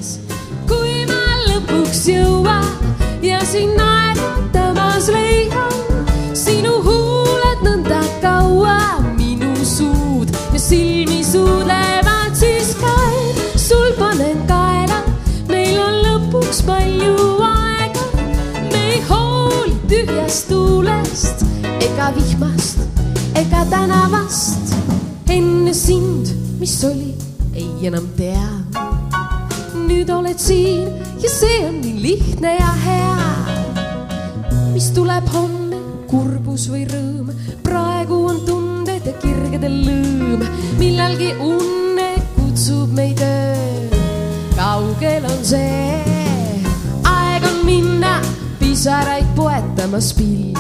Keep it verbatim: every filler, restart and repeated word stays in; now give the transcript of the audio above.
käes, kui ma lõpuks jõuan ja siin naeratamas leian sinu huuled nõnda kaua minu suud ja silmi suudlevad siis kael. Sul panen kaela, meil on lõpuks palju aega, me ei hooli tühjast tuulest ega vihmast ega tänavast. Enne sind, mis oli, ei enam tea. Nüüd oled siin ja see on nii lihtne ja hea. Mis tuleb homme, kurbus või rõõm, praegu on tunded ja kirgede lõõm. Millalgi unne kutsub meid öö, kaugel on see. Aeg on minna pisaraid poetamas pill.